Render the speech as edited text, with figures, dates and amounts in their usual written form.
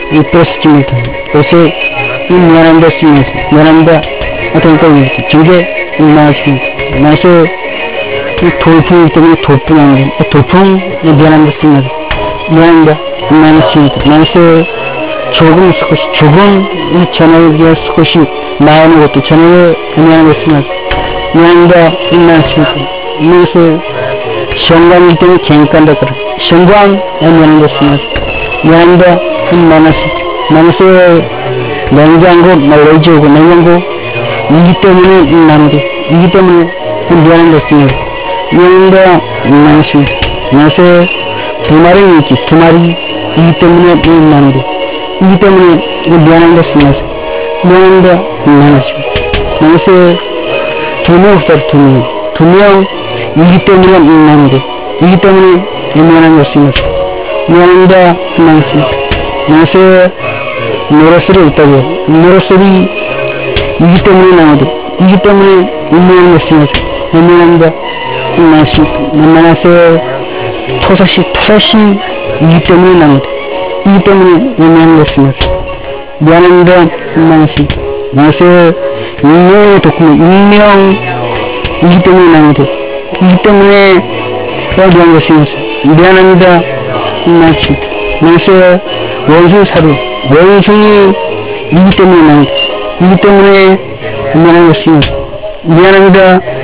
이 버스지 못한 옷에 이 미안한다 쓰면서 미안한다 어떤 거입니다. 저게 나왔습니다. 나서 이 돌풍이기 때문에 돌풍하는 돌풍 미안한다 쓰면서 미안한다 나눴습니다. 나서 조금 이 전화를少し 나오는 것도 전화를 미안한다 쓰면서 미안한다 나눴습니다. 나서 시험관이기 때문에 괜히간다 그래. 시험관 미안한다 쓰면서 미안한다 나눠서 냉장고 말레이지 오고 냉장고 이기 때문에 나누게 이기 때문에 미안한다 쓰면서 미안한다 나눴습니다. 나눠서 두 마리 있지 두 마리 이기 때문에 나누게 이기 때문에 미안한다 쓰면서 미안한다 나눴습니다. 나눠서 두 명 이기 때문에 나누게 이기 때문에 미안한다 쓰면서 미안한다 나눴습니다. 나눠서 노랫소리 있다고요. 노랫소리 이기 때문에 나누게 이기 때문에 미안한다 쓰면서 미안한다 나눴습니다. 만나서 토사시 이기 때문에 나누게 이기 때문에 미안한다 쓰면서 미안한다 나눴습니다. 나눠서 익명의 도쿠ment 익명이기 때문에 나누게 이기 때문에 미안한다 쓰면서 미안합니다 나눴습니다. 나눠서 원숭이 이기 때문에 나누게 이기 때문에 미안한다 쓰면서 미안합니다